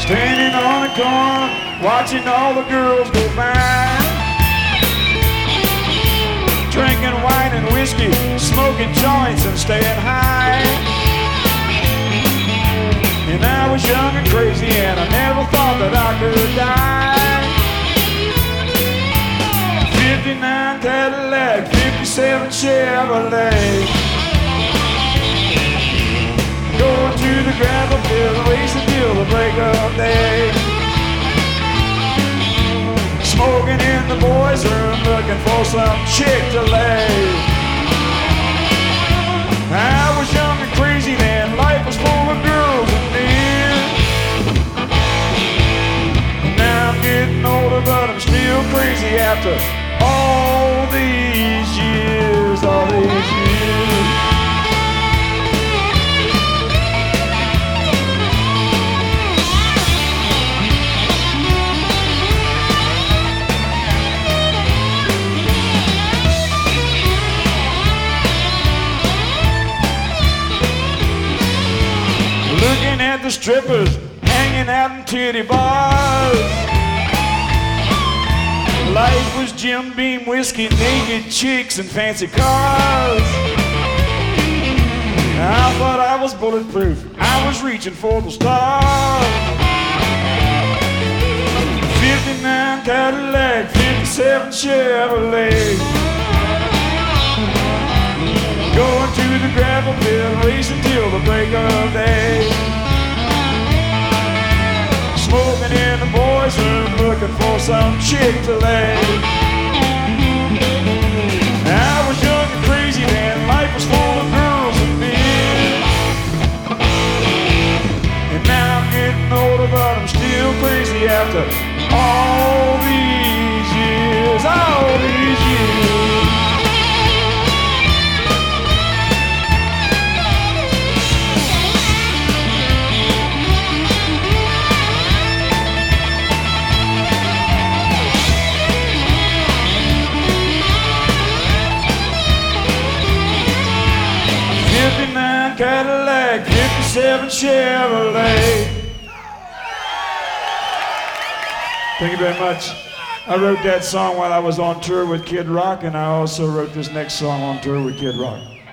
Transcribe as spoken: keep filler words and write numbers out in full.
Standing on the corner, watching all the girls go by, drinking wine and whiskey, smoking joints and staying high. And I was young and crazy, and I never thought that I could die. fifty-nine Cadillac, fifty-seven Chevrolet, going to the gravel pit, racing till the break of day. Smoking in the boys' room, looking for some Chick-fil-A. I was young and crazy then, life was full of girls and men. And now I'm getting older, but I'm still crazy after all these years, all these years. Looking at the strippers hanging out in titty bars. Life was Jim Beam whiskey, naked chicks, and fancy cars. I thought I was bulletproof, I was reaching for the stars. fifty-nine Cadillac, fifty-seven Chevrolet, going to the gravel pit, racing till the break of day. Smoking in the boys' room, looking for some Chick-fil-A. I was young and crazy then, life was full of girls and men. And now I'm getting older, but I'm still crazy after all these years, all these years. fifty-nine Cadillac, fifty-seven Chevrolet. Thank you very much. I wrote that song while I was on tour with Kid Rock, and I also wrote this next song on tour with Kid Rock.